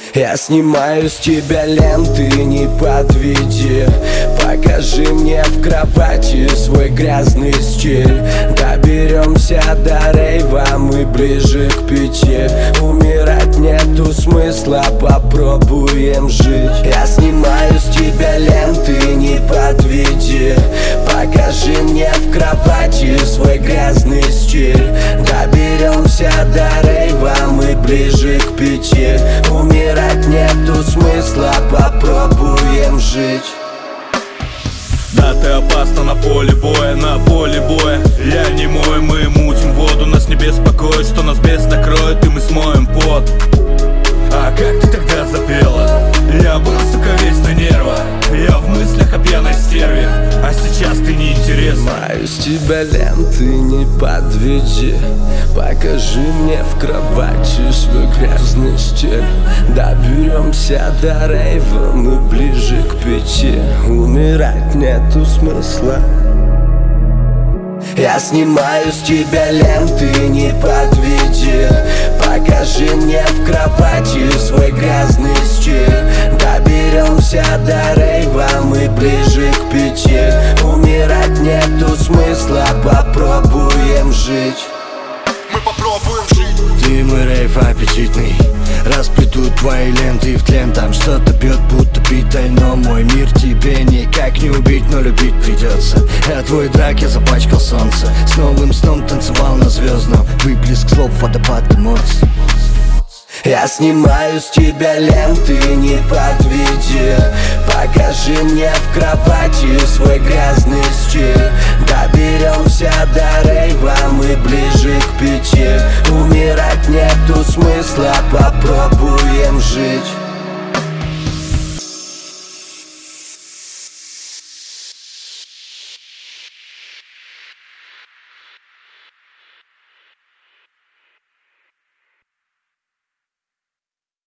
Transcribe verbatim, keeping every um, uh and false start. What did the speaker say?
Я снимаю с тебя ленты, не подведи. Покажи мне в кровати свой грязный стиль. Доберемся до рейва, мы ближе к пяти. Умирать нету смысла, попробуем жить. Я снимаю с тебя ленты, не подведи. Покажи мне в кровати свой грязный стиль. Доберемся до рейва, мы ближе к пяти. Умирать нету смысла, попробуем жить. Да, ты опасна на поле боя, на поле боя. Я не мой, мы мутим воду. Нас не беспокоит, что нас бес накроет, и мы смоем пот. А как ты тогда запела? Я был, сука, весь на нервах. Я в мыслях о пьяной стерве, а сейчас ты неинтересна. Снимаю с тебя ленты, не подведи. Покажи мне в кровати свой грязный стиль. Доберемся до рейва, мы ближе к пяти. Умирать нету смысла. Я снимаю с тебя ленты, не подведи. Покажи мне в кровати свой грязный стиль. Доберемся до рейва, мы ближе к пяти. Умирать нету смысла, попробуем жить. Мы попробуем жить. Ты мой рейв аппетитный. Расплетут твои ленты в тлен. Там что-то бьет, будто битой. Но мой мир тебе никак не убить, но любить придется. А твой драк я запачкал солнце. С новым сном танцевал на звездном. Выплеск слов, водопад эмоций. Я снимаю с тебя ленты, не подведи. Покажи мне в кровати свой грязный стиль. Доберемся до рейва, мы ближе к пяти. Умирать нету смысла, попробуем жить.